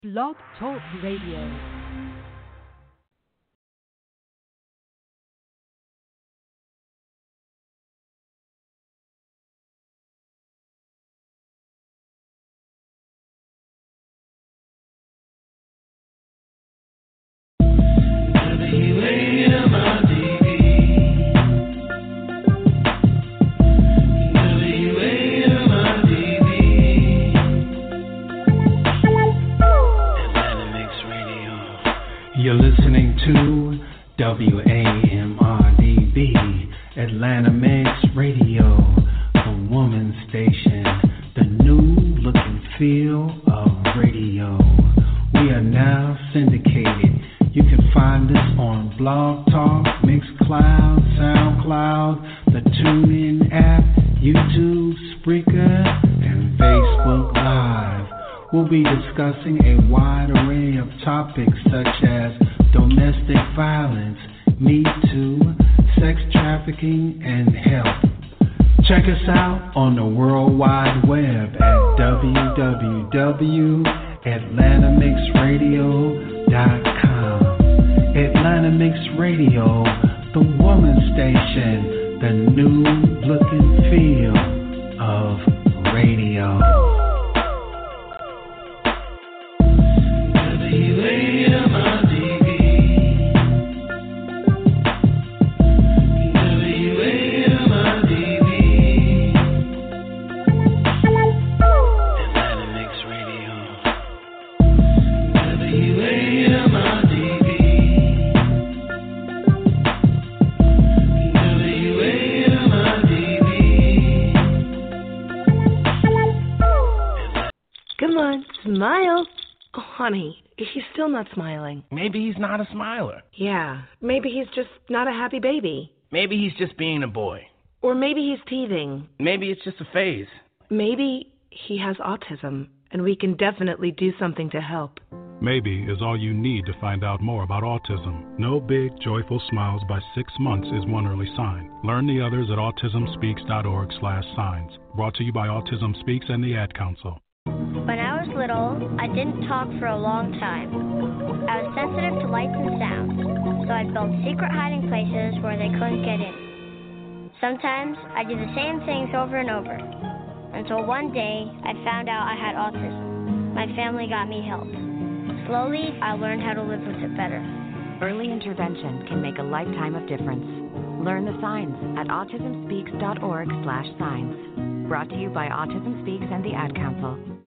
Blog Talk Radio. You're listening to WAMRDB, Atlanta Mix Radio, the woman station, the new look and feel of radio. We are now syndicated. You can find us on Blog Talk, Mixcloud, SoundCloud, the TuneIn app, YouTube, Spreaker, and Facebook Live. We'll be discussing a wide array of topics such as domestic violence, Me Too, sex trafficking, and health. Check us out on the World Wide Web at www.atlantamixradio.com. Atlanta Mix Radio, the woman station, the new look and feel of radio. Smile? Oh, honey, he's still not smiling. Maybe he's not a smiler. Yeah, maybe he's just not a happy baby. Maybe he's just being a boy. Or maybe he's teething. Maybe it's just a phase. Maybe he has autism, and we can definitely do something to help. Maybe is all you need to find out more about autism. No big, joyful smiles by 6 months is one early sign. Learn the others at autismspeaks.org/signs. Brought to you by Autism Speaks and the Ad Council. When I was little, I didn't talk for a long time. I was sensitive to lights and sounds, so I built secret hiding places where they couldn't get in. Sometimes I did the same things over and over, until one day I found out I had autism. My family got me help. Slowly, I learned how to live with it better. Early intervention can make a lifetime of difference. Learn the signs at autismspeaks.org/signs. Brought to you by Autism Speaks and the Ad Council.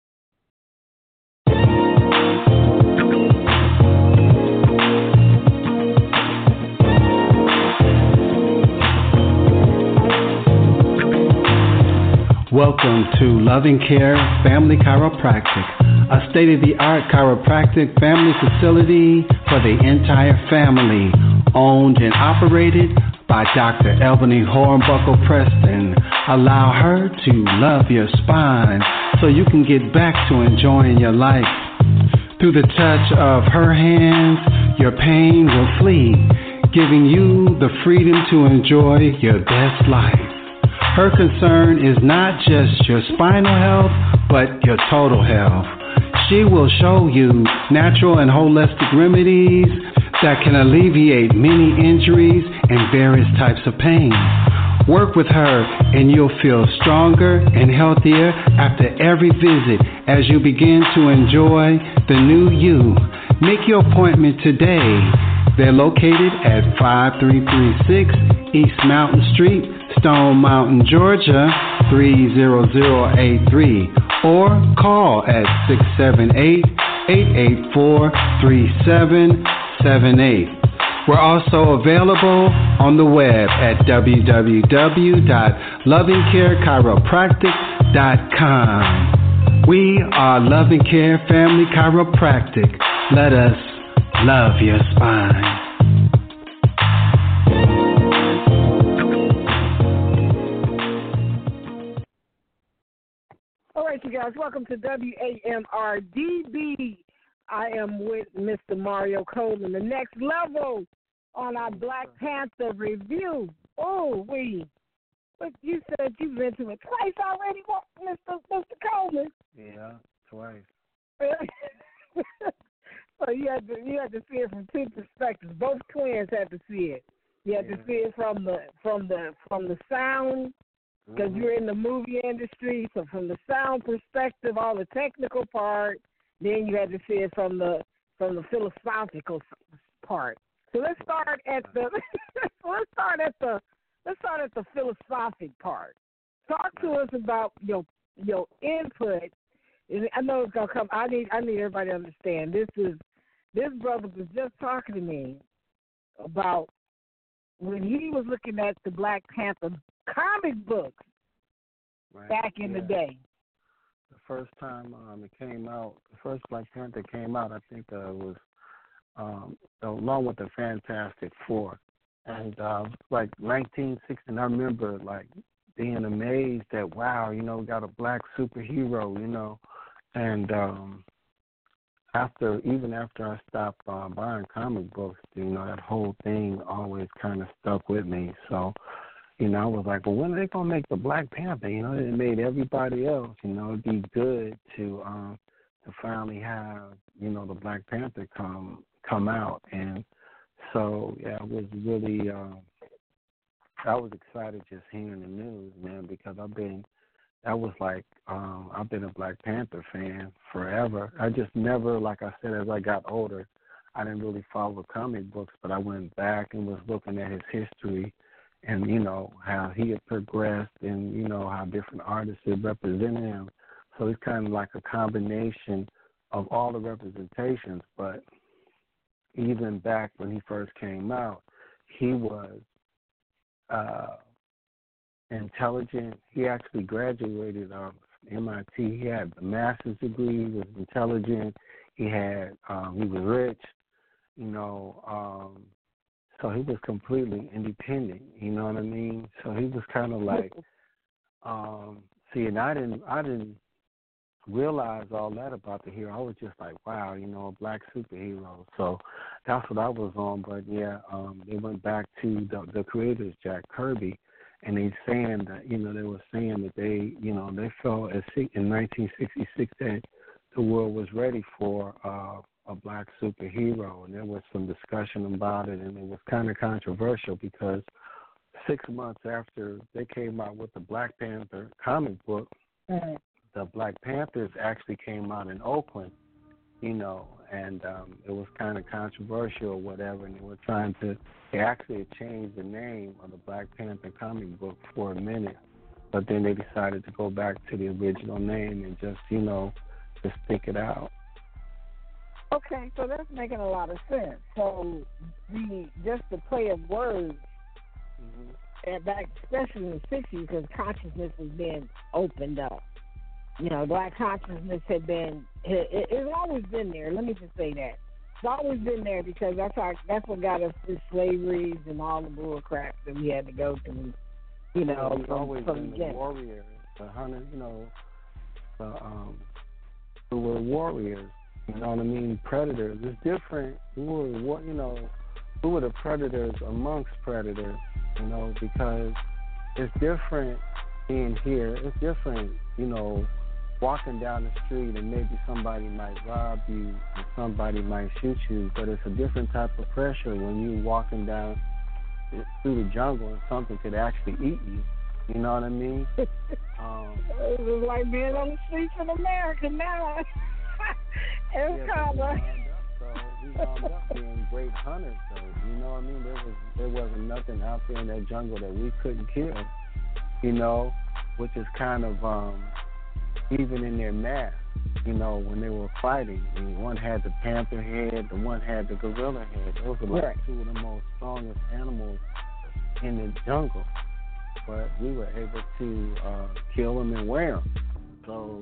Welcome to Loving Care Family Chiropractic, a state-of-the-art chiropractic family facility for the entire family, owned and operated by Dr. Albany Hornbuckle Preston. Allow her to love your spine so you can get back to enjoying your life. Through the touch of her hands, your pain will flee, giving you the freedom to enjoy your best life. Her concern is not just your spinal health, but your total health. She will show you natural and holistic remedies that can alleviate many injuries and various types of pain. Work with her and you'll feel stronger and healthier after every visit as you begin to enjoy the new you. Make your appointment today. They're located at 5336 East Mountain Street, Stone Mountain, Georgia, 30083, or call at 678-884-3778. We're also available on the web at www.lovingcarechiropractic.com. We are Loving Care Family Chiropractic. Let us love your spine. All right, you guys, welcome to WAMRDB. I am with Mr. Mario Coleman, the next level on our Black Panther review. Oh, but you said you've been to it twice already, Mr. Coleman. Yeah, twice. So you had to see it from two perspectives. Both twins had to see it. You had to see it from the sound, because you're in the movie industry. So from the sound perspective, all the technical part, then you had to see it from the philosophical part. So let's start at the philosophic part. Talk to us about your input. I know it's gonna come. I need everybody to understand. This brother was just talking to me about when he was looking at the Black Panther comic books back in the day. The first time it came out, the first Black Panther came out, I think it was along with the Fantastic Four, and like 1960. And I remember like being amazed that we got a black superhero, and after I stopped buying comic books, that whole thing always kind of stuck with me. So, I was like, well, when are they gonna make the Black Panther? It made everybody else. It'd be good to finally have the Black Panther come out. And so it was really I was excited just hearing the news, man, because I've been a Black Panther fan forever. I just never, like I said, as I got older, I didn't really follow comic books, but I went back and was looking at his history and, how he had progressed and, how different artists had represented him. So it's kind of like a combination of all the representations. But even back when he first came out, he was intelligent. He actually graduated from MIT. He had a master's degree. He was intelligent. He was rich. So he was completely independent. You know what I mean? So he was kind of like, and I didn't realize all that about the hero. I was just like, wow, a black superhero. So that's what I was on. But yeah, they went back to the creators, Jack Kirby. And they saying that, they were saying that they felt in 1966 that the world was ready for a black superhero, and there was some discussion about it, and it was kind of controversial because 6 months after they came out with the Black Panther comic book, the Black Panthers actually came out in Oakland, and it was kind of controversial or whatever, and they actually changed the name of the Black Panther comic book for a minute, but then they decided to go back to the original name and just stick it out. Okay, so that's making a lot of sense. So just the play of words, and back especially in the 60s, because consciousness was being opened up. Black consciousness it's always been there. Let me just say that. It's always been there because that's what got us through slaveries and all the bull crap that we had to go through. We've always been the warriors, the hunter, who were warriors. You know what I mean? Predators. It's different. We were the predators amongst predators, because it's different being here. It's different, walking down the street and maybe somebody might rob you and somebody might shoot you, but it's a different type of pressure when you're walking down through the jungle and something could actually eat you. You know what I mean? It's like being on the streets in America now. It's kind of we wound up being great hunters, though. You know what I mean? There wasn't nothing out there in that jungle that we couldn't kill. Which is kind of even in their mask. When they were fighting, one had the panther head, the one had the gorilla head. Those were like two of the most strongest animals in the jungle. But we were able to kill them and wear them. So,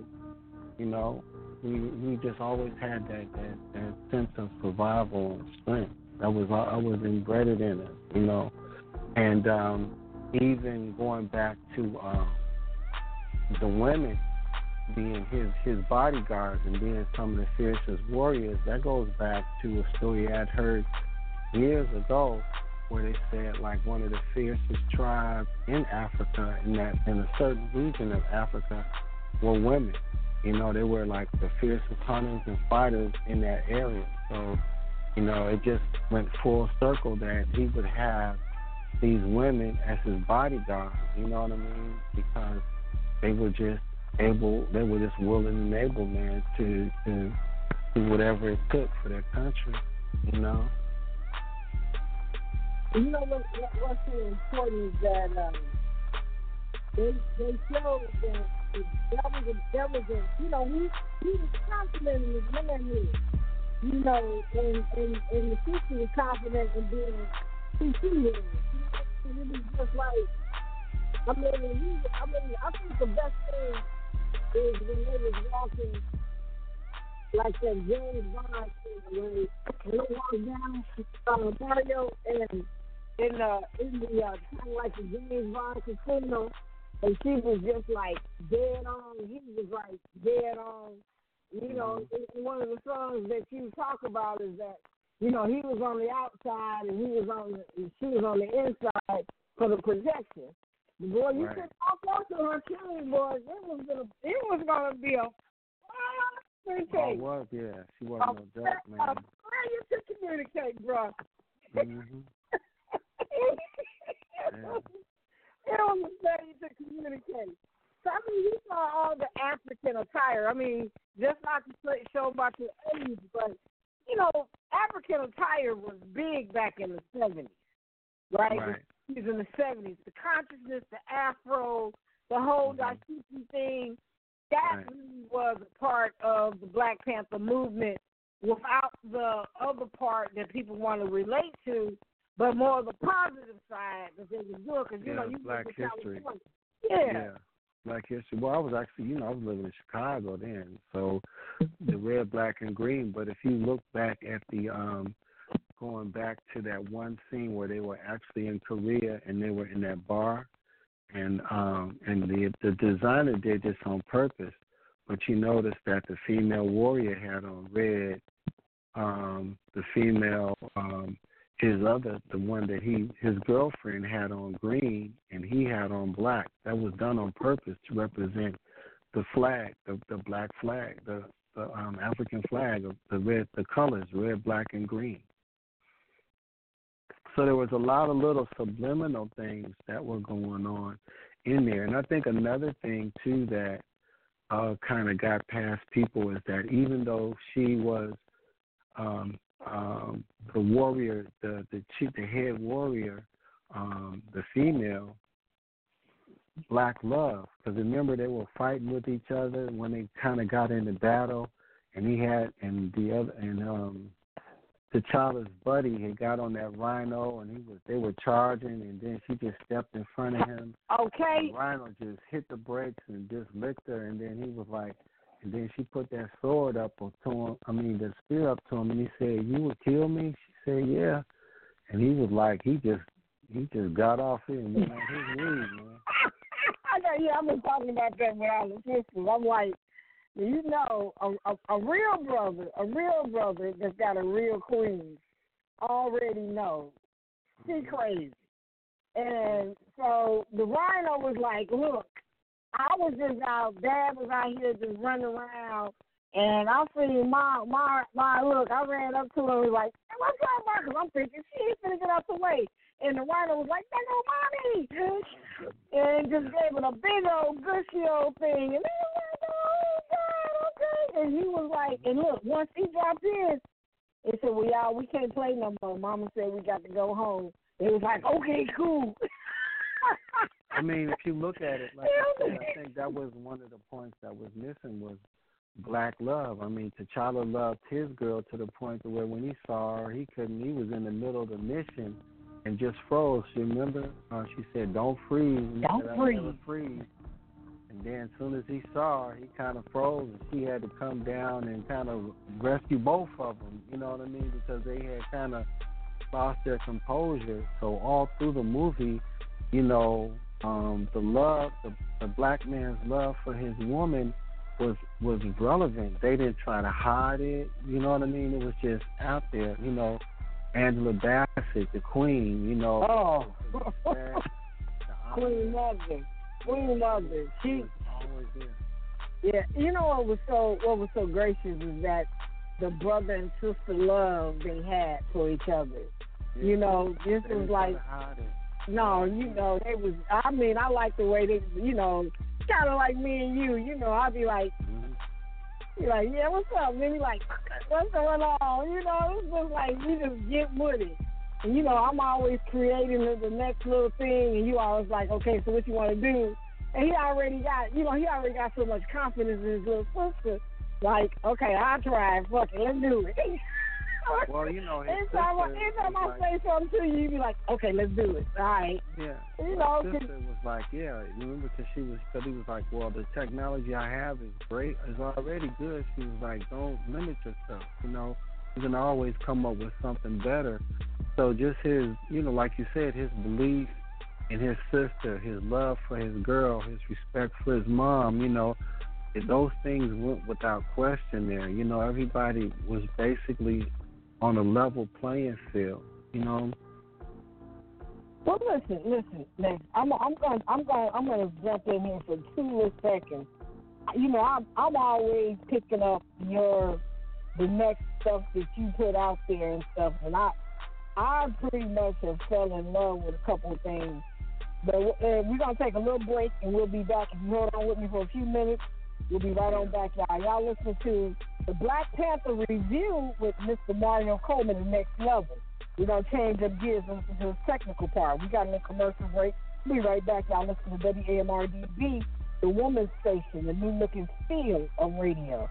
we just always had that sense of survival and strength. I was embedded in it, And even going back to the women being his bodyguards and being some of the fiercest warriors, that goes back to a story I'd heard years ago where they said like one of the fiercest tribes in Africa, in a certain region of Africa, were women. You know, they were like the fiercest hunters and fighters in that area. So, you know, it just went full circle that he would have these women as his bodyguards, you know what I mean? Because they were just willing and able, man, to do whatever it took for their country, you know? You know what's so important is that they showed that that was a you know, he was confident in his manhood. You know, and the sister was confident in being who she was. And it was just like, I think the best thing is when they was walking like that James Bond thing, when they walked down Mario and in the kind of like the James Bond casino, and she was just like dead on. He was like dead on. You know, one of the songs that you talk about is that, you know, he was on the outside and she was on the inside for the protection. Boy, you could walk to her king, boy. It was gonna be a Oh, it was, yeah. She wasn't no joke, man. A failure to communicate, bro. Mm-hmm. It was a failure to communicate. So, I mean, you saw all the African attire. I mean, just not to show about your age, but, you know, African attire was big back in the 70s, right? It was in the 70s. The consciousness, the afro, the whole dashiki thing, that really was a part of the Black Panther movement without the other part that people want to relate to, but more of the positive side that they were doing. Because, you know, you Black history. Yeah. Black history. Well, I was actually, you know, I was living in Chicago then, so the red, black, and green. But if you look back at the, going back to that one scene where they were actually in Korea and they were in that bar, and the designer did this on purpose, but you notice that the female warrior had on red, the female, the one that his girlfriend had on green, and he had on black. That was done on purpose to represent the flag, the black flag, the African flag, the colors, red, black, and green. So there was a lot of little subliminal things that were going on in there. And I think another thing, too, that kind of got past people is that even though she was the warrior, the head warrior, the female, Black Love, because remember they were fighting with each other when they kind of got into battle, and T'Challa's buddy had got on that rhino, and they were charging, and then she just stepped in front of him. Okay. The rhino just hit the brakes and just licked her, and then he was like, and then she put that sword up to him. I mean, the spear up to him, and he said, "You would kill me?" She said, "Yeah." And he was like, he just got off it and went on his lead, man. I've been talking about that with all the sisters. I'm like, you know, a real brother that's got a real queen already knows. She crazy. And so the rhino was like, look, I was just out, Dad was out here just running around, and I seen my look, I ran up to her and was like, hey, what's up, Mark? Because I'm thinking she ain't finna get out the way. And the rhino was like, no, mommy. And just gave it a big old gushy old thing. And they were like, oh, God, okay. And he was like, and look, once he dropped his, they said, well, y'all, we can't play no more. Mama said we got to go home. It was like, okay, cool. I mean, if you look at it, like I said, I think that was one of the points that was missing was Black love. I mean, T'Challa loved his girl to the point to where when he saw her, he was in the middle of the mission and just froze. You remember? She said, don't freeze. Don't freeze. Never freeze. And then as soon as he saw her, he kind of froze, and she had to come down and kind of rescue both of them, you know what I mean? Because they had kind of lost their composure. So all through the movie, you know, the love, the black man's love for his woman was relevant. They didn't try to hide it, you know what I mean? It was just out there, you know. Angela Bassett, the queen, you know. Oh, Queen Mother. She was always there. Yeah, you know what was so gracious is that the brother and sister love they had for each other. Yeah. You know, this was like, no, you know, they was. I mean, I like the way they, you know, kind of like me and you. You know, I'd be like, you're like, yeah, what's up? Man, you like, what's going on? You know, it's just like we just get with it. And you know, I'm always creating the next little thing, and you always like, okay, so what you want to do? And he already got so much confidence in his little sister. Like, okay, I'll try it. Fuck it, let's do it. Well, you know, anytime I say something to you, you be like, okay, let's do it. All right. Yeah. You know, his sister was like, yeah. Remember, because he was like, well, the technology I have is great, is already good. She was like, don't limit yourself. You know, you can always come up with something better. So just his, you know, like you said, his belief in his sister, his love for his girl, his respect for his mom, you know, those things went without question there. You know, everybody was basically on a level playing field, you know. Well, listen, Nick. I'm gonna jump in here for 2 little seconds. You know, I'm always picking up the next stuff that you put out there and stuff, and I pretty much have fell in love with a couple of things. But we're gonna take a little break, and we'll be back. If you hold on with me for a few minutes, we'll be right on back, y'all. Y'all listen to the Black Panther review with Mr. Mario Coleman, the next level. We're going to change up gears and listen to his technical part. We got a commercial break. We'll be right back. Y'all listen to WAMRDB, the woman's station, the new look and feel of radio.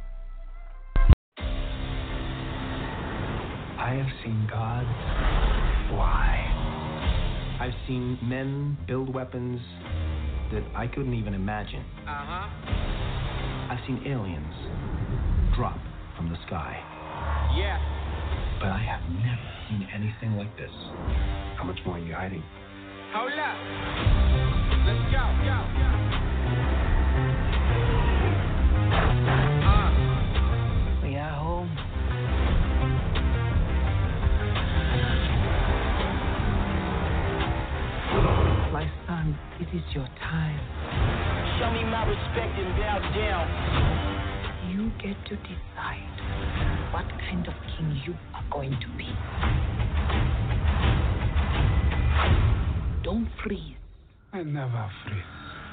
I have seen God fly. I've seen men build weapons that I couldn't even imagine. I've seen aliens drop from the sky. Yeah. But I have never seen anything like this. How much more are you hiding? Hold up. Let's go. We are home. My son, it is your time. Show me my respect and bow down. You get to decide what kind of king you are going to be. Don't freeze. I never freeze.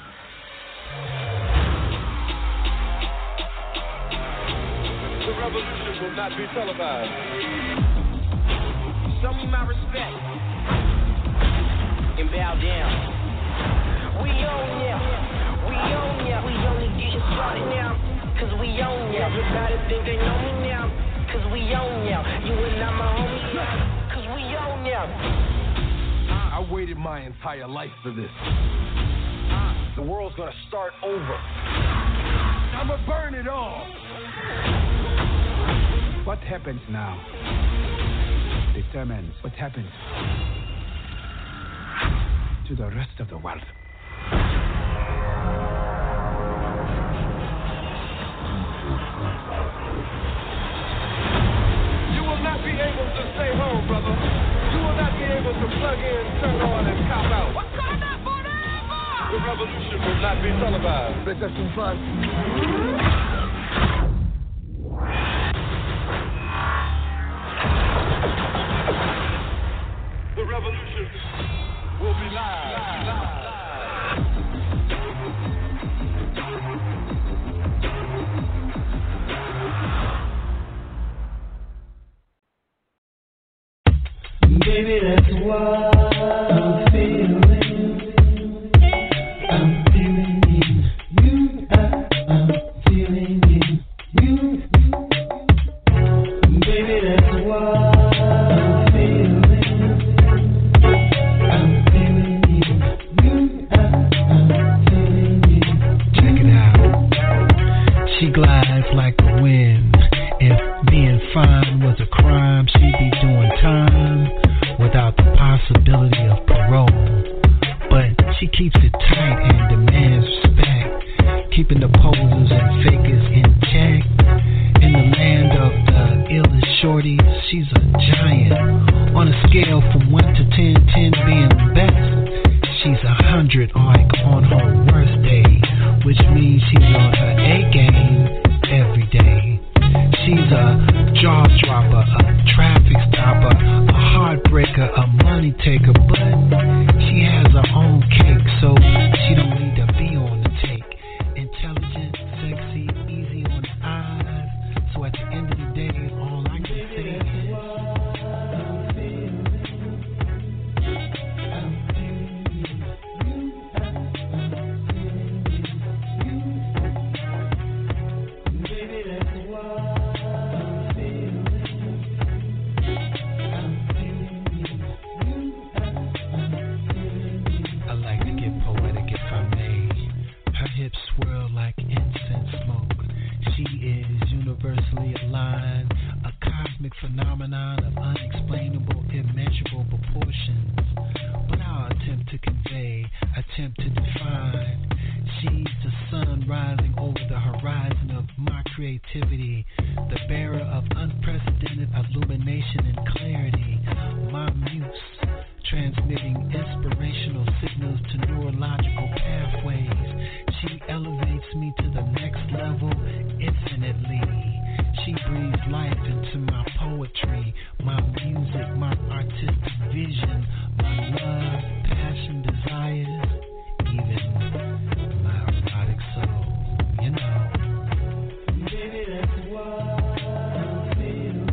The revolution will not be televised. Show me my respect and bow down. We own ya. We only getting started now. Cause we own ya. Everybody think they know me now. Cause we own ya. You and I my homie now. Cause we own ya. I waited my entire life for this. The world's gonna start over. I'ma burn it all. What happens now determines what happens to the rest of the world. You will not be able to stay home, brother. You will not be able to plug in, turn on, and cop out. What's going on forever? The revolution will not be televised. Better some fun. The revolution will be live. Baby, that's what I'm feeling. I'm feeling you. I'm feeling you. Baby, that's what I'm feeling. I'm feeling you. I'm feeling you. Check it out. She glides like the wind. If being fine was a crime, she'd be doing time without the possibility of parole. But she keeps it tight and demands respect, keeping the posers and fakers in check. In the land of the illest shorties, she's a giant. On a scale from 1 to 10, 10 being the best, she's 100 like on her worst day. which means she's on her A game every day. She's a jaw dropper, a traffic stopper, a heartbreaker, a money taker, but she has her own cake, so she don't need to be on the take. Intelligent, sexy, easy on the eyes. So at the end of the day, all I can say is I like to get poetic if I may. Her hips swirl like incense smoke. She is universally aligned, a cosmic phenomenon of unexplainable, immeasurable proportions. But I'll attempt to convey, attempt to define. She's the sun rising over the horizon of my creativity, the bearer of unprecedented illumination and clarity. My muse, transmitting inspirational signals to neurological pathways. She elevates me to the next level infinitely. She breathes life into my poetry, my music, my artistic vision, my love, passion, desires, even my erotic soul. You know, baby, that's what I'm feeling.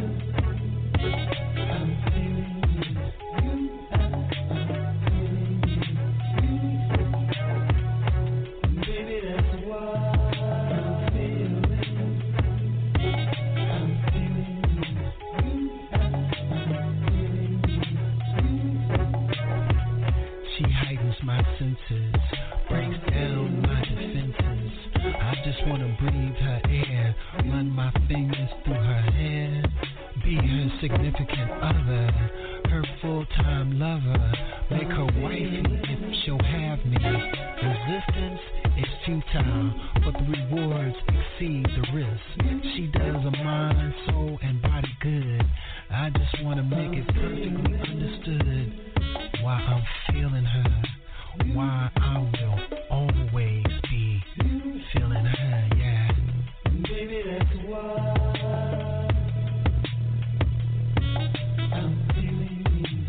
She heightens my senses, breaks down my defenses. I just wanna breathe her air, run my fingers through her hair, be her significant other, her full-time lover, make her wifey if she'll have me. Resistance is futile, but the rewards exceed the risk. She does a mind, soul, and body good. I just wanna make it perfectly understood why I'm feeling her, why I will always be feeling her, yeah. Baby, that's what I'm feeling.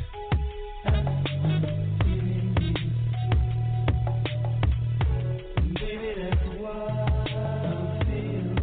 Baby, that's what I'm feeling.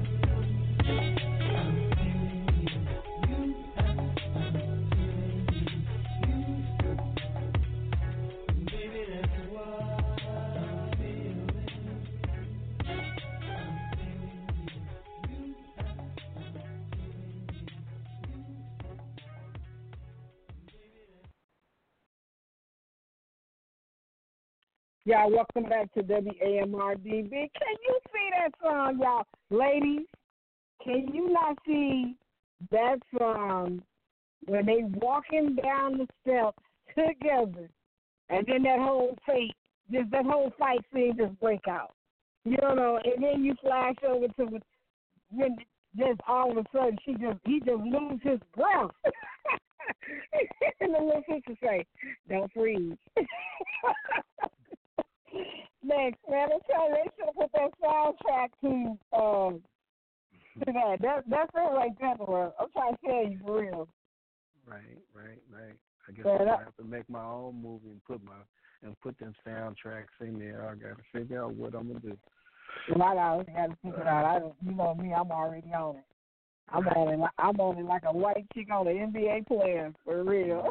Y'all, welcome back to WAMRDB. Can you see that song, y'all? Ladies, can you not see that song when they walking down the steps together and then that whole fight scene just break out? You know, and then you flash over to when just all of a sudden he just loses his breath. And the little sister say, "Don't freeze." Next, man, I'm telling you, they should have put that soundtrack to that. That's it right there, bro. I'm trying to tell you for real. Right. I guess I have to make my own movie and put them soundtracks in there. I got to figure out what I'm gonna do. Well, I got to figure it out. You know me, I'm already on it. I'm on it like a white chick on an NBA player, for real.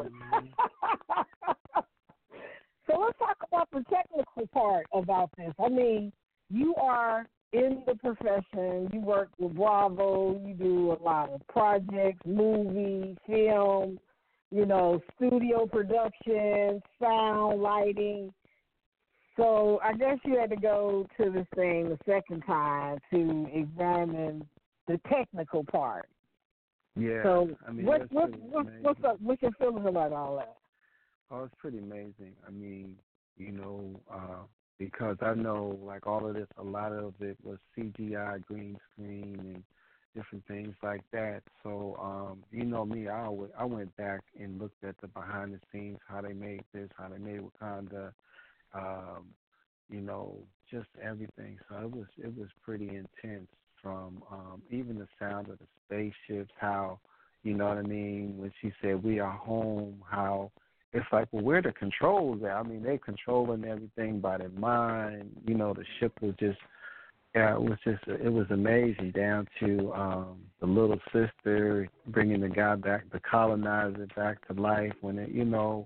So let's talk about the technical part about this. I mean, you are in the profession. You work with Bravo. You do a lot of projects, movies, film, studio production, sound, lighting. So I guess you had to go to this thing the second time to examine the technical part. Yeah. So I mean, what's up? What's your feelings about all that? Oh, it's pretty amazing. I mean, because I know, like, all of this, a lot of it was CGI, green screen, and different things like that. So, you know me, I went back and looked at the behind the scenes, how they made this, how they made Wakanda, you know, just everything. So it was pretty intense from even the sound of the spaceships, how, you know what I mean, when she said we are home, how it's like, well, where the controls at? I mean, they're controlling everything by their mind. You know, the ship was just, yeah, it was amazing, down to the little sister bringing the guy back, the colonizer back to life when it, you know,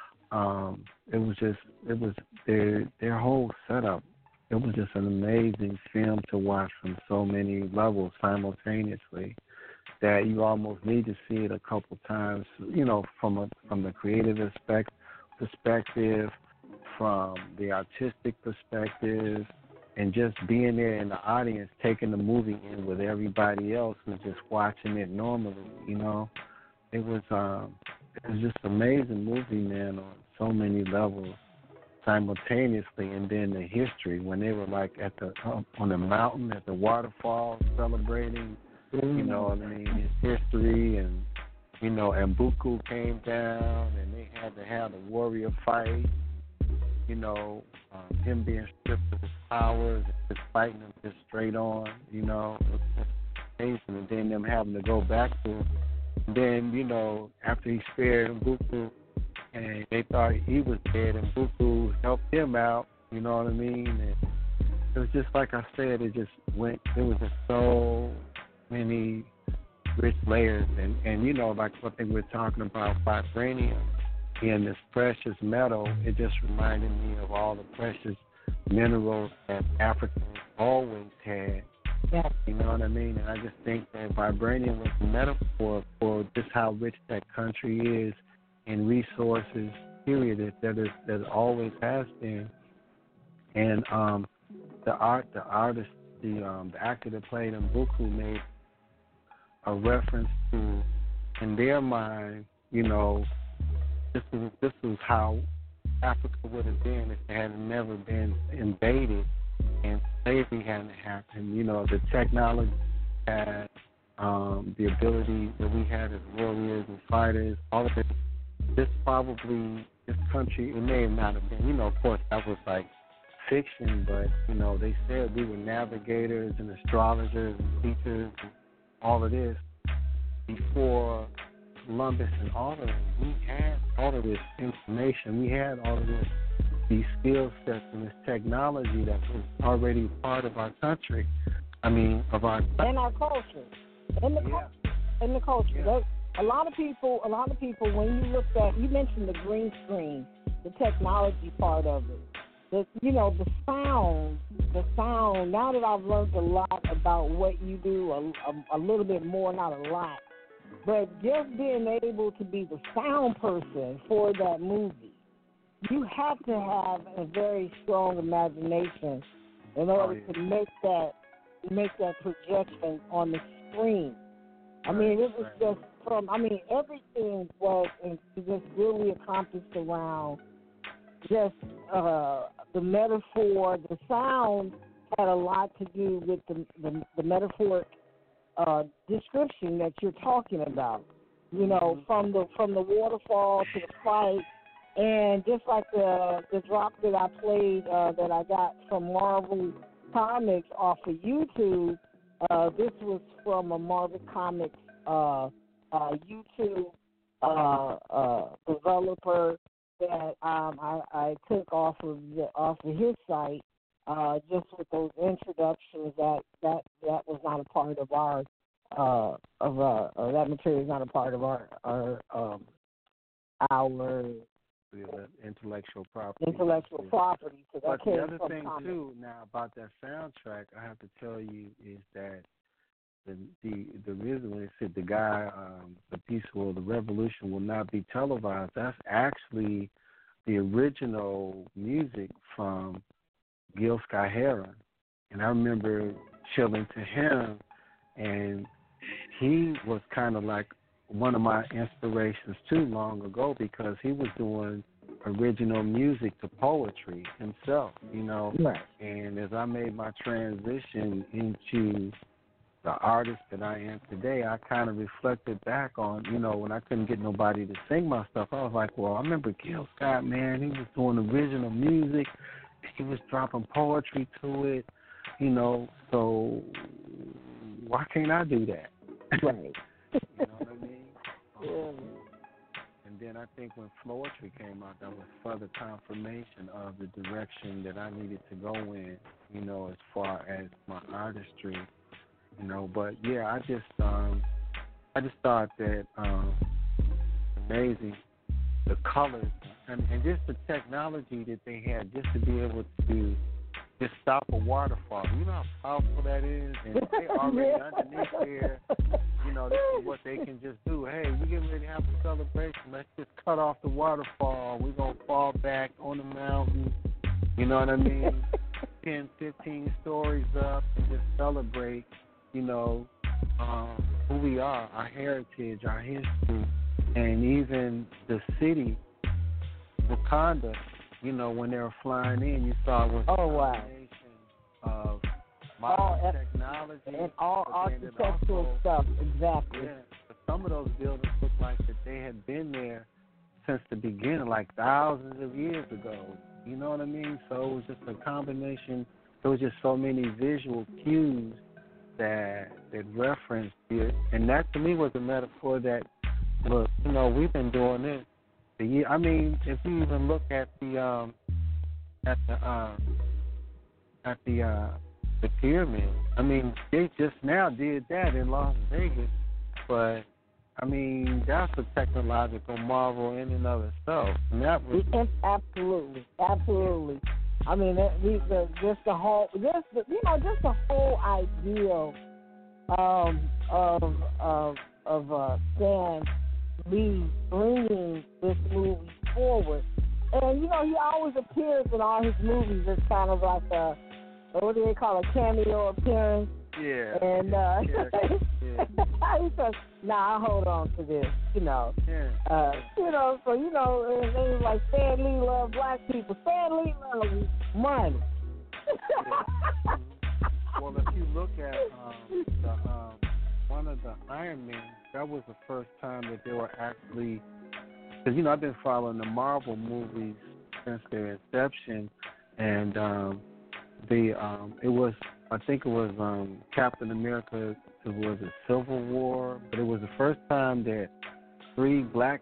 it was their whole setup. It was just an amazing film to watch from so many levels simultaneously that you almost need to see it a couple times, you know, from the creative perspective, from the artistic perspective, and just being there in the audience, taking the movie in with everybody else and just watching it normally, you know. It was just an amazing movie, man, on so many levels simultaneously. And then the history, when they were like at the on the mountain at the waterfall celebrating, you know what I mean, his history, and you know, and Mbuku came down and they had to have the warrior fight, you know, him being stripped of his powers and just fighting him just straight on, you know, it was just amazing. And then them having to go back to him. And then, you know, after he spared Mbuku and they thought he was dead, and Mbuku helped him out, you know what I mean? And it was just like I said, it just went, it was just so many rich layers. And you know, like what they were talking about, vibranium being this precious metal, it just reminded me of all the precious minerals that Africans always had. Yeah. You know what I mean? And I just think that vibranium was a metaphor for just how rich that country is in resources, period, that always has been. And the artist, the actor that played Mbuku made a reference to, in their mind, you know, this is how Africa would have been if it had never been invaded and slavery hadn't happened. You know, the technology had, the ability that we had as warriors and fighters, all of it. This country, it may not have been, you know, of course that was like fiction, but, you know, they said we were navigators and astrologers and teachers and all of this before Columbus and all of them. We had all of this information. We had all of this, these skill sets and this technology that was already part of our country. I mean, of our and our culture, and the culture. Yeah. A lot of people. When you look at, you mentioned the green screen, the technology part of it. The sound. Now that I've learned a lot about what you do, a little bit more, not a lot, but just being able to be the sound person for that movie, you have to have a very strong imagination in order to make that projection on the screen. I mean, it was just everything was just really accomplished around just the metaphor. The sound had a lot to do with the metaphoric description that you're talking about. You know, from the waterfall to the fight, and just like the drop that I played that I got from Marvel Comics off of YouTube. This was from a Marvel Comics YouTube developer that I took off of his site, just with those introductions. That was not a part of our that material is not a part of our intellectual property. So but the other thing too, now about that soundtrack, I have to tell you is that the reason when they said the guy, the peaceful, the revolution will not be televised, that's actually the original music from Gil Scott-Heron. And I remember chilling to him, and he was kind of like one of my inspirations too long ago, because he was doing original music to poetry himself, you know. Right. And as I made my transition into the artist that I am today, I kind of reflected back on, you know, when I couldn't get nobody to sing my stuff, I was like, well, I remember Gil Scott, man, he was doing original music, he was dropping poetry to it, you know. So why can't I do that? Right. You know what I mean? And then I think when Floetry came out, that was further confirmation of the direction that I needed to go in, you know, as far as my artistry, you know. But yeah, I just thought that amazing, the colors and just the technology that they had, just to be able to just stop a waterfall. You know how powerful that is, and they already underneath there. You know, this is what they can just do. Hey, we getting ready to have a celebration. Let's just cut off the waterfall. We're going to fall back on the mountain. You know what I mean? 10, 15 stories up and just celebrate, you know, who we are, our heritage, our history, and even the city, Wakanda. You know, when they were flying in, you saw it was a combination of modern technology and all architectural stuff. Exactly. Yeah, but some of those buildings look like that they had been there since the beginning, like thousands of years ago. You know what I mean? So it was just a combination. There was just so many visual cues that referenced it, and that to me was a metaphor that, look, you know, we've been doing this. I mean, if you even look at the pyramid, I mean, they just now did that in Las Vegas, but I mean, that's a technological marvel in and of itself. And that was absolutely. I mean, just the whole idea of Stan Lee bringing this movie forward, and you know, he always appears in all his movies as kind of like a, what do they call, a cameo appearance. Yeah. And he says, "Nah, I hold on to this," you know. Yeah. You know, so you know, and they was like, Stan Lee loved black people. Stan Lee loves money. Yeah. Well, if you look at one of the Iron Men, that was the first time that they were actually, because you know, I've been following the Marvel movies since their inception, and it was, I think it was Captain America. It was a Civil War, but it was the first time that three black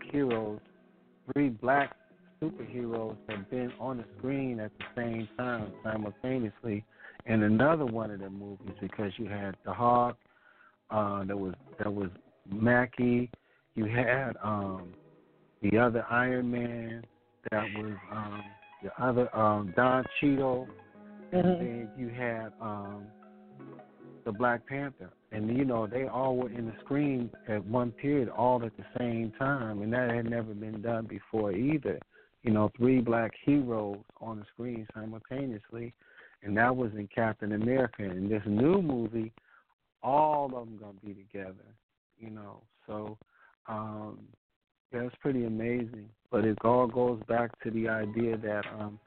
superheroes had been on the screen at the same time, simultaneously, in another one of their movies, because you had the Hawk, that was Mackie, you had the other Iron Man, that was the other Don Cheadle, and then you had the Black Panther. And, you know, they all were in the screen at one period, all at the same time, and that had never been done before either. You know, three black heroes on the screen simultaneously, and that was in Captain America. In this new movie, all of them going to be together, you know. So, yeah, it's pretty amazing. But it all goes back to the idea that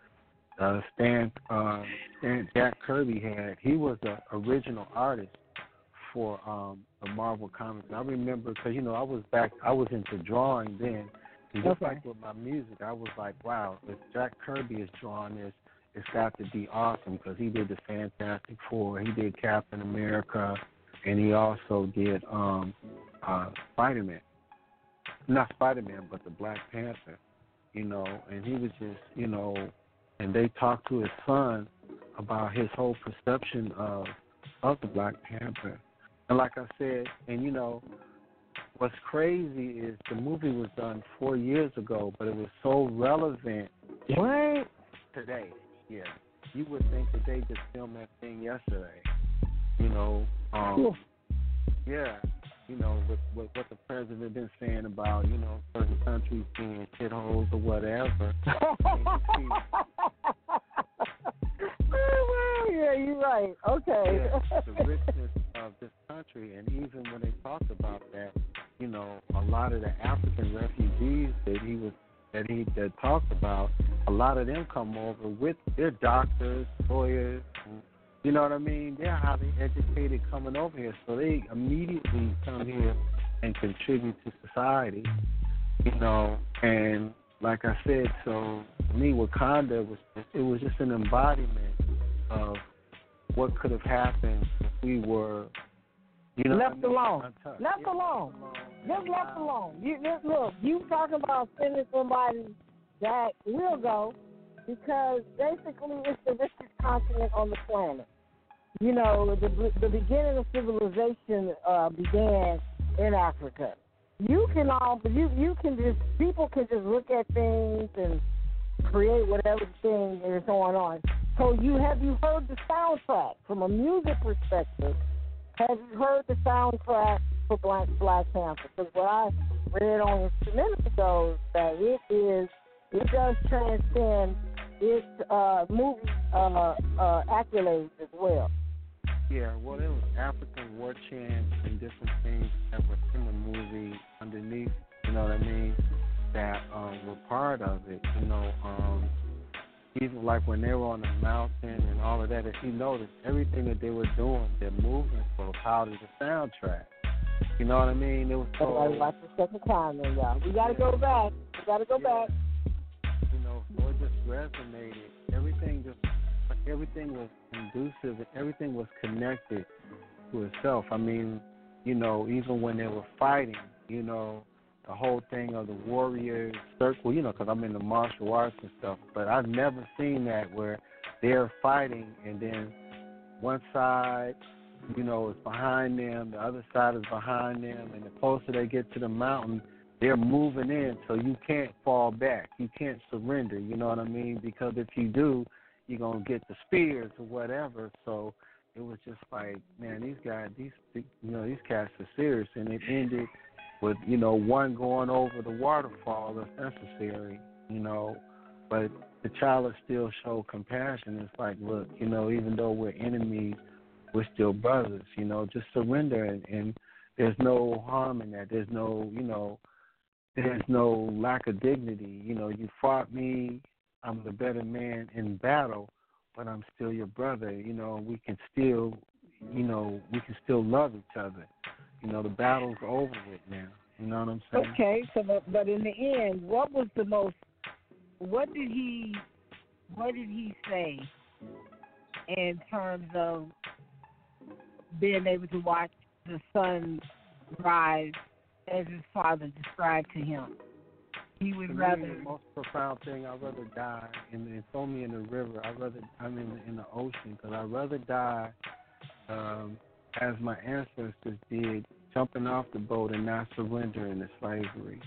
Jack Kirby had. He was the original artist for the Marvel Comics. I remember, because, you know, I was into drawing then. And just like with my music, I was like, wow, if Jack Kirby is drawing this, it's got to be awesome, because he did the Fantastic Four, he did Captain America, and he also did Spider-Man. Not Spider-Man, but the Black Panther, you know, and he was just, you know, and they talked to his son about his whole perception of the Black Panther. And like I said, and you know, what's crazy is the movie was done 4 years ago, but it was so relevant today. Yeah. You would think that they just filmed that thing yesterday. You know, yeah. You know, with what the president been saying about, you know, certain countries being shitholes or whatever. Yeah, you're right. Okay. Yeah, the richness of this country, and even when they talked about that, you know, a lot of the African refugees that he talked about, a lot of them come over with their doctors, lawyers, and, you know what I mean? They're highly educated coming over here, so they immediately come here and contribute to society, you know, and like I said, so for me, Wakanda was just an embodiment of what could have happened if we were, left alone. Left alone. Just left alone. Look, you talking about sending somebody that will go, because basically it's the richest continent on the planet. The beginning of civilization began in Africa. You can people can just look at things and create whatever thing is going on. So have you heard the soundtrack from a music perspective? Have you heard the soundtrack for Black Panther? Because what I read on a minute ago that it does transcend its movie accolades as well. Yeah, well, there was African war chants and different things that were in the movie underneath, you know what I mean, that were part of it, even like when they were on the mountain and all of that, if you notice, everything that they were doing, their movements were part of the soundtrack. You know what I mean? It was so... I watched the second time then, y'all. We got to go back. Back. So it just resonated. Everything was conducive and everything was connected to itself. I mean, even when they were fighting, the whole thing of the warriors circle, because I'm in the martial arts and stuff, but I've never seen that where they're fighting and then one side, is behind them, the other side is behind them, and the closer they get to the mountain, they're moving in, so you can't fall back. You can't surrender, you know what I mean? Because if you do, you're going to get the spears or whatever. So it was just like, man, these guys, these cats are serious. And it ended with, one going over the waterfall if necessary, But T'Challa still showed compassion. It's like, look, even though we're enemies, we're still brothers, just surrender. And there's no harm in that. There's no, there's no lack of dignity. You fought me. I'm the better man in battle, but I'm still your brother. We can still, love each other. The battle's over with now. You know what I'm saying? Okay, so but in the end, what did he say in terms of being able to watch the sun rise as his father described to him? He would rather. The most profound thing, I'd rather die and throw me in the river. I'm in the ocean, because I'd rather die as my ancestors did, jumping off the boat and not surrendering to slavery.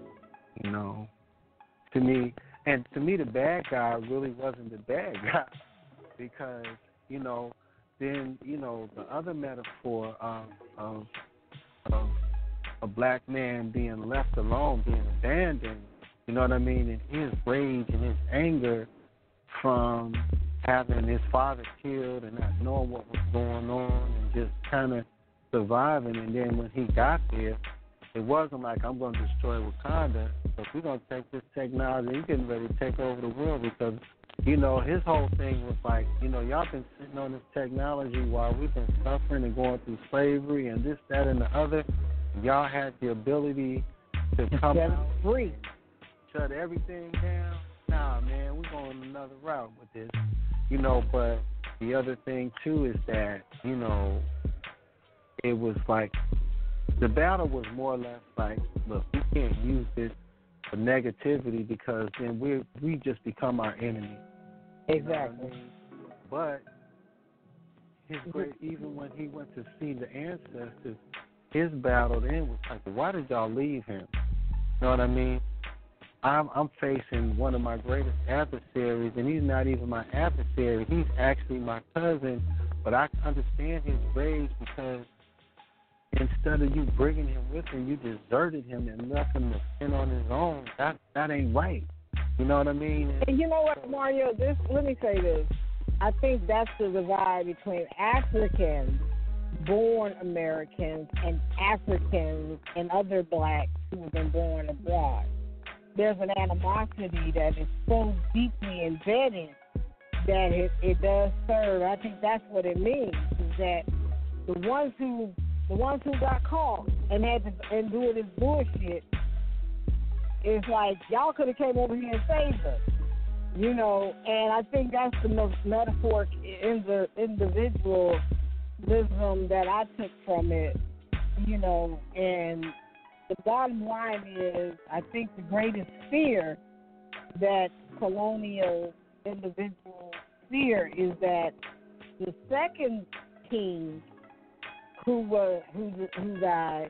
To me, the bad guy really wasn't the bad guy, because then the other metaphor of a black man being left alone, being abandoned, you know what I mean, and his rage and his anger from having his father killed and not knowing what was going on and just kind of surviving. And then when he got there, it wasn't like, I'm going to destroy Wakanda, but we're going to take this technology, he's getting ready to take over the world, because his whole thing was like, y'all been sitting on this technology while we've been suffering and going through slavery and this, that, and the other. Y'all had the ability to come out free, shut everything down. Nah, man, we're going another route with this. But the other thing, too, is that, it was like the battle was more or less like, look, we can't use this for negativity, because then we just become our enemy. Exactly. But even when he went to see the ancestors, his battle then was like, why did y'all leave him? You know what I mean? I'm facing one of my greatest adversaries, and he's not even my adversary. He's actually my cousin, but I understand his rage, because instead of you bringing him with you, you deserted him and left him to fend on his own. That ain't right. You know what I mean? And you know what, Mario? Let me say this. I think that's the divide between Africans, born Americans, and Africans and other blacks who have been born abroad. There's an animosity that is so deeply embedded that it does serve. I think that's what it means, is that the ones who got caught and had to endure this bullshit, it's like y'all could have came over here and saved us, you know. And I think that's the most metaphoric in the individualism that I took from it, you know. And the bottom line is, I think the greatest fear that colonial individuals fear is that the second king who died,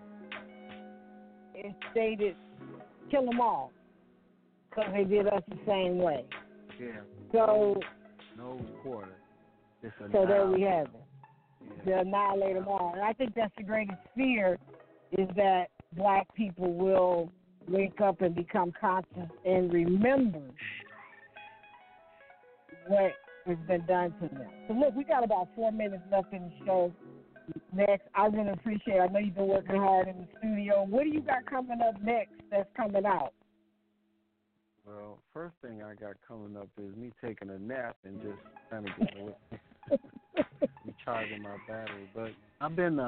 it stated, kill them all, because they did us the same way. Yeah. So, no quarter. So there we have it. To annihilate them all. And I think that's the greatest fear, is that black people will wake up and become conscious and remember what has been done to them. So look, we got about 4 minutes left in the show. Next, I really appreciate it. I know you've been working hard in the studio. What do you got coming up next that's coming out? Well, first thing I got coming up is me taking a nap and just kind of getting away, recharging my battery. But I've been,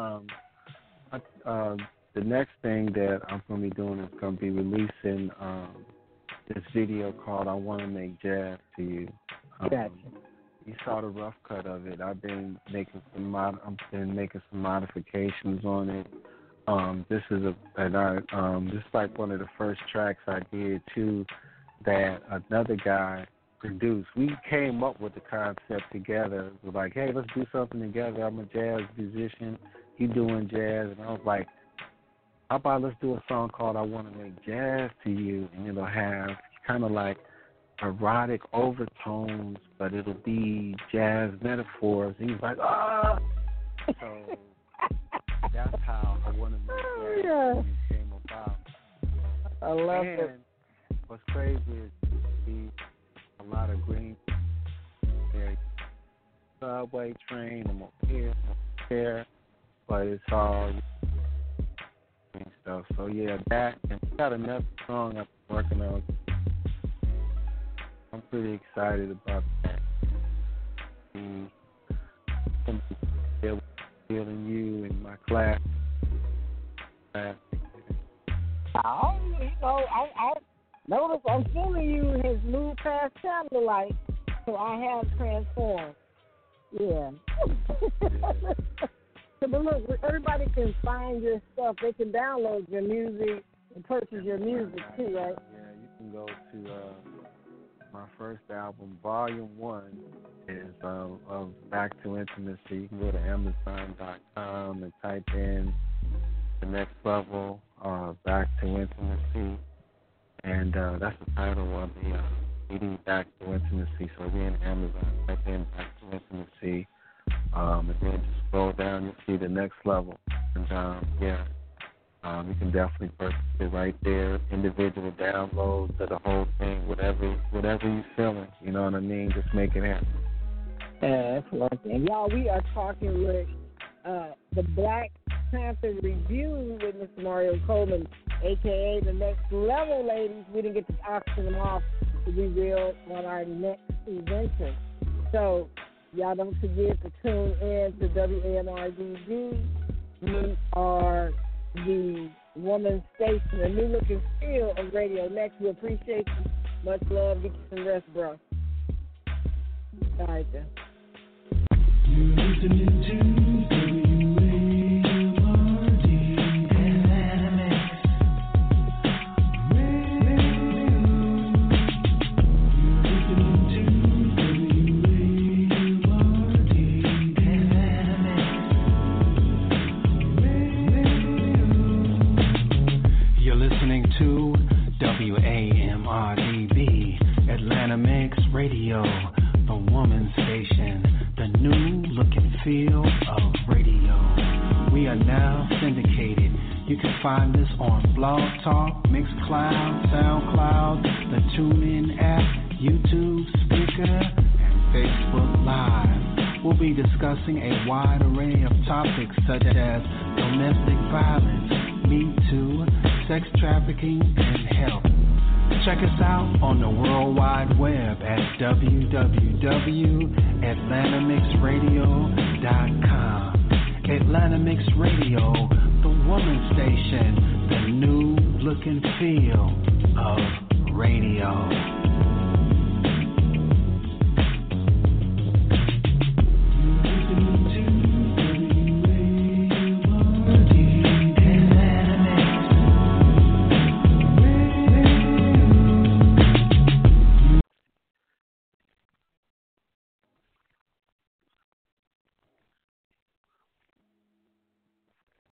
the next thing that I'm going to be doing is going to be releasing this video called "I Want to Make Jazz to You." Gotcha. You saw the rough cut of it. I've been making some modifications on it. This is like one of the first tracks I did too, that another guy produced. We came up with the concept together. We're like, hey, let's do something together. I'm a jazz musician. He doing jazz, and I was like, how about let's do a song called "I Want to Make Jazz to You," and it'll have kind of like erotic overtones, but it'll be jazz metaphors. And he's like, ah! So that's how "I Want to Make Jazz to You" came about. I love it. What's crazy is you see a lot of green there, subway train, I'm up here, but it's all and stuff. So yeah, that, and we got another song I'm working on. I'm pretty excited about that. Feeling you in my class. Oh, you know, I notice I'm feeling you has moved past Candlelight, so I have transformed. Yeah. But look, everybody can find your stuff. They can download your music and purchase your music too, right? Yeah, you can go to my first album, Volume 1, is of Back to Intimacy. You can go to Amazon.com and type in The Next Level, Back to Intimacy, and that's the title of the CD, Back to Intimacy. So we're in Amazon, type in Back to Intimacy, and then just scroll down, you'll see The Next Level. And you can definitely purchase it right there. Individual downloads of the whole thing, whatever you're feeling. You know what I mean? Just make it happen. That's one thing. Y'all, we are talking with the Black Panther Review with Mr. Mario Coleman, a.k.a. The Next Level, ladies. We didn't get to auction them off to be real on our next event. So, y'all don't forget to tune in to WAMRDB. We are the woman's station, a new look and feel of Radio Next. We appreciate you. Much love. Get you some rest, bro. All right, then. You're listening to WAMRD Dynamics Radio. You're listening to WAMRD Dynamics Radio. You're listening to WAMRDB Atlanta Mix Radio, the woman's station, the new look and feel of radio. We are now syndicated. You can find us on Blog Talk, Mixcloud, SoundCloud, the TuneIn app, YouTube, Spreaker, and Facebook Live. We'll be discussing a wide array of topics such as domestic violence, Me Too, sex trafficking, and health. Check us out on the World Wide Web at www.atlantamixradio.com. Atlanta Mix Radio, the woman's station, the new look and feel of radio.